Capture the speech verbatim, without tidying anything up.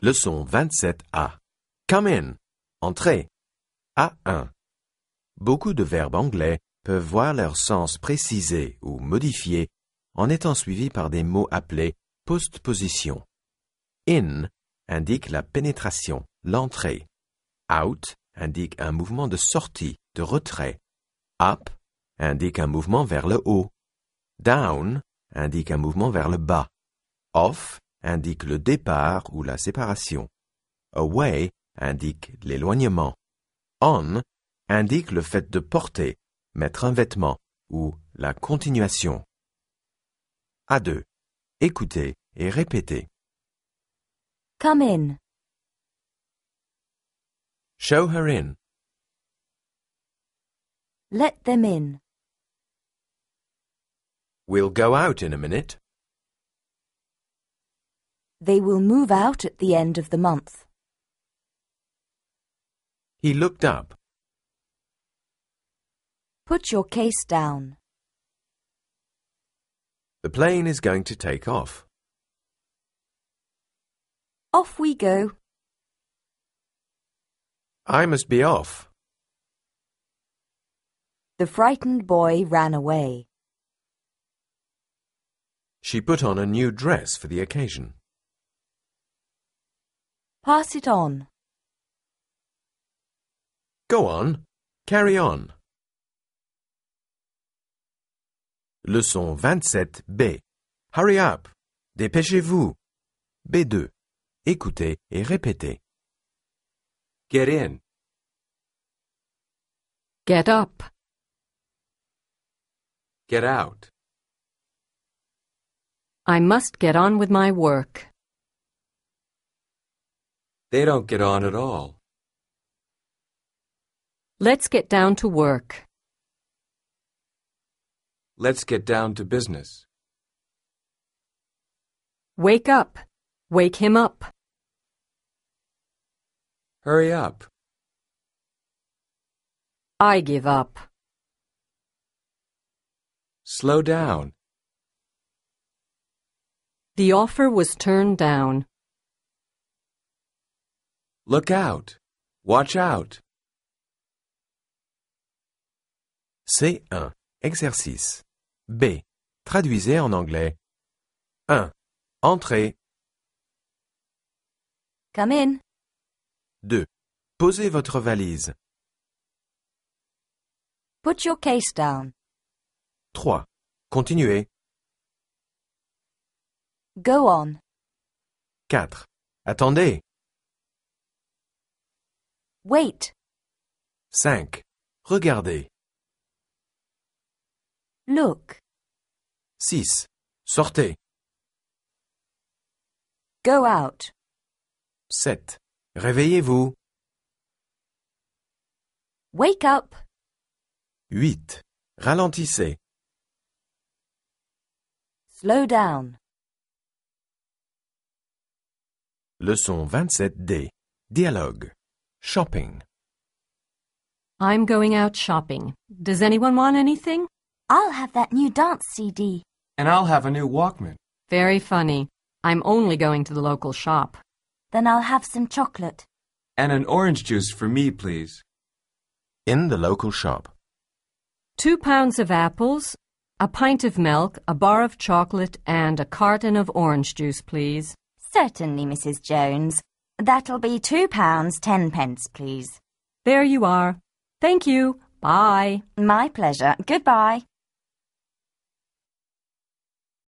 Leçon vingt-sept A. Come in. Entrez. A un. Beaucoup de verbes anglais peuvent voir leur sens précisé ou modifié en étant suivis par des mots appelés postposition. In indique la pénétration, l'entrée. Out indique un mouvement de sortie, de retrait. Up indique un mouvement vers le haut. Down indique un mouvement vers le bas. Off indique le départ ou la séparation. Away indique l'éloignement. On indique le fait de porter, mettre un vêtement ou la continuation. A deux. Écoutez et répétez. Come in. Show her in. Let them in. We'll go out in a minute. They will move out at the end of the month. He looked up. Put your case down. The plane is going to take off. Off we go. I must be off. The frightened boy ran away. She put on a new dress for the occasion. Pass it on. Go on. Carry on. Leçon vingt-sept B. Hurry up. Dépêchez-vous. B deux. Écoutez et répétez. Get in. Get up. Get out. I must get on with my work. They don't get on at all. Let's get down to work. Let's get down to business. Wake up. Wake him up. Hurry up. I give up. Slow down. The offer was turned down. Look out. Watch out. C un. Exercice. B. Traduisez en anglais. un. Entrez. Come in. deux. Posez votre valise. Put your case down. trois. Continuez. Go on. quatre. Attendez. Wait. cinq. Regardez. Look. six. Sortez. Go out. sept. Réveillez-vous. Wake up. huit. Ralentissez. Slow down. Leçon vingt-sept D. Dialogue. Shopping. I'm going out shopping. Does anyone want anything? I'll have that new dance C D. And I'll have a new Walkman. Very funny. I'm only going to the local shop. Then I'll have some chocolate. And an orange juice for me, please. In the local shop. Two pounds of apples, a pint of milk, a bar of chocolate, and a carton of orange juice, please. Certainly, Missus Jones. That'll be two pounds ten pence, please. There you are. Thank you. Bye. My pleasure. Goodbye.